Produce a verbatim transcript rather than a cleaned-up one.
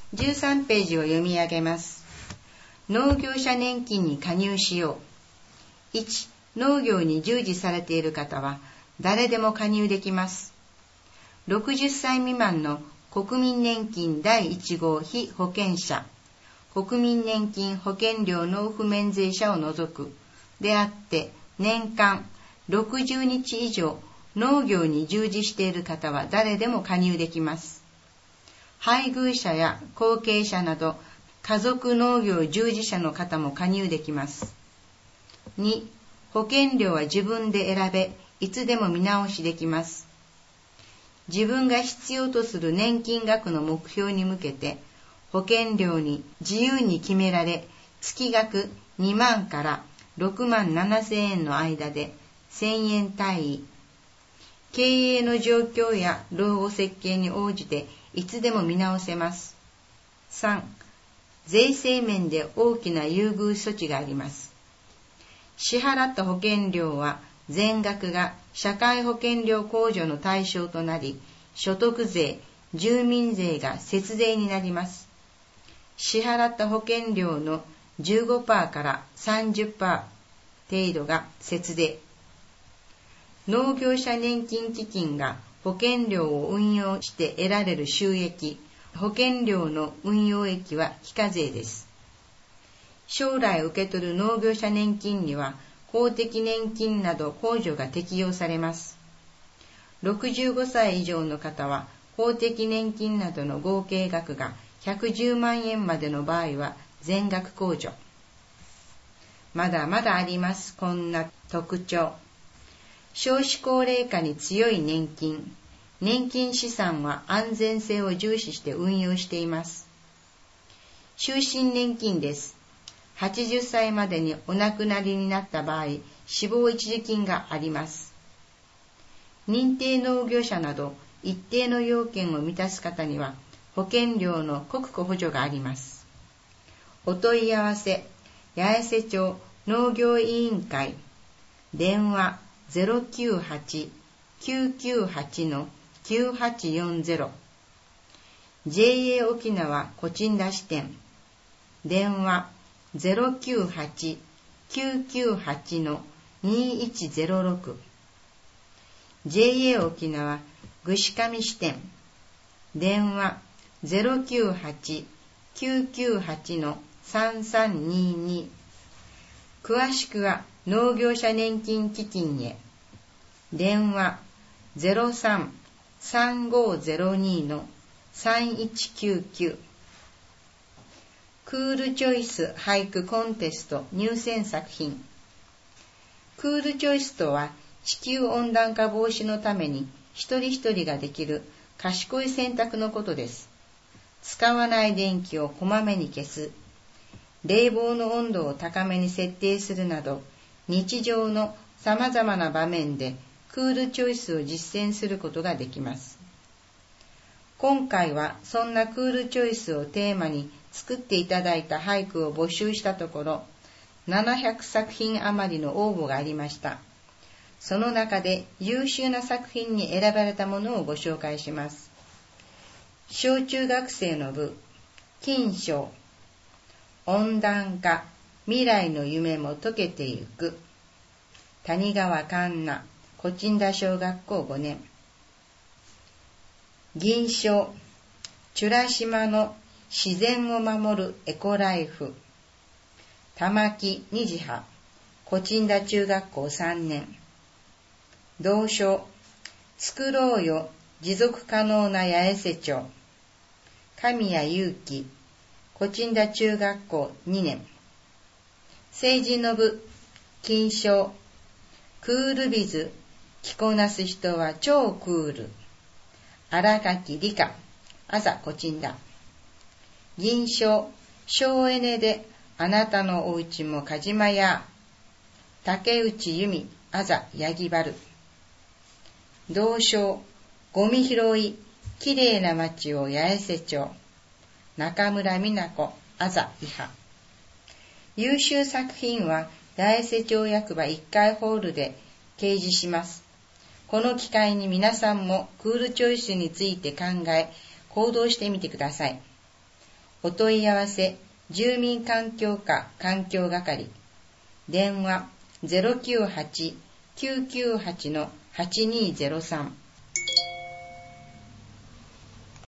じゅうさんページを読み上げます。農業者年金に加入しよう。いち、農業に従事されている方は誰でも加入できます。ろくじゅっさい未満の国民年金だいいち号被保険者、国民年金保険料納付免税者を除くであって、年間ろくじゅうにち以上農業に従事している方は誰でも加入できます。配偶者や後継者など家族農業従事者の方も加入できます。に、保険料は自分で選べ、いつでも見直しできます。自分が必要とする年金額の目標に向けて、保険料に自由に決められ、月額にまんからろくまんななせんえんの間でせんえん単位。経営の状況や老後設計に応じていつでも見直せます。さん、税制面で大きな優遇措置があります。支払った保険料は全額が社会保険料控除の対象となり、所得税、住民税が節税になります。支払った保険料の じゅうごパーセント から さんじゅっパーセント 程度が節税。農業者年金基金が保険料を運用して得られる収益、保険料の運用益は非課税です。将来受け取る農業者年金には公的年金など控除が適用されます。ろくじゅうごさい以上の方は公的年金などの合計額がひゃくじゅうまんえんまでの場合は全額控除。まだまだあります。こんな特徴。少子高齢化に強い年金。年金資産は安全性を重視して運用しています。終身年金です。はちじゅっさいまでにお亡くなりになった場合、死亡一時金があります。認定農業者など一定の要件を満たす方には保険料の国庫補助があります。お問い合わせ、八重瀬町農業委員会、電話 ゼロきゅうはち きゅうきゅうはち きゅうはちよんゼロ、ジェイエー 沖縄コチンダ支店、電話 ゼロきゅうはち きゅうきゅうはち にいちゼロろく、ジェイエー 沖縄串上支店、電話 ゼロきゅうはち きゅうきゅうはち さんさんにに、詳しくは農業者年金基金へ、電話 ゼロさん さんごゼロに さんいちきゅうきゅう、クールチョイス俳句コンテスト入選作品。クールチョイスとは地球温暖化防止のために一人一人ができる賢い選択のことです。使わない電気をこまめに消す、冷房の温度を高めに設定するなど、日常のさまざまな場面でクールチョイスを実践することができます。今回はそんなクールチョイスをテーマに作っていただいた俳句を募集したところ、ななひゃくさくひん余りの応募がありました。その中で優秀な作品に選ばれたものをご紹介します。小中学生の部、金賞、温暖化、未来の夢も溶けてゆく、谷川環奈、コチンダ小学校ごねん。銀賞、美ら島の自然を守るエコライフ、玉木虹葉、コチンダ中学校さんねん。銅賞、作ろうよ持続可能な八重瀬町、神谷祐希、コチンダ中学校にねん。成人の部、金賞、クールビズ、着こなす人は超クール、荒垣理香、朝コチンダ。銀賞、省エネであなたのおうちもかじまや、竹内由美、朝ヤギバル。銅賞、ゴミ拾い、きれいな街を八重瀬町、中村美奈子、朝伊波。優秀作品は八重瀬町役場いっかいホールで掲示します。この機会に皆さんもクールチョイスについて考え、行動してみてください。 お問い合わせ住民環境課環境係、電話 ゼロきゅうはち きゅうきゅうはち はちにーゼロさん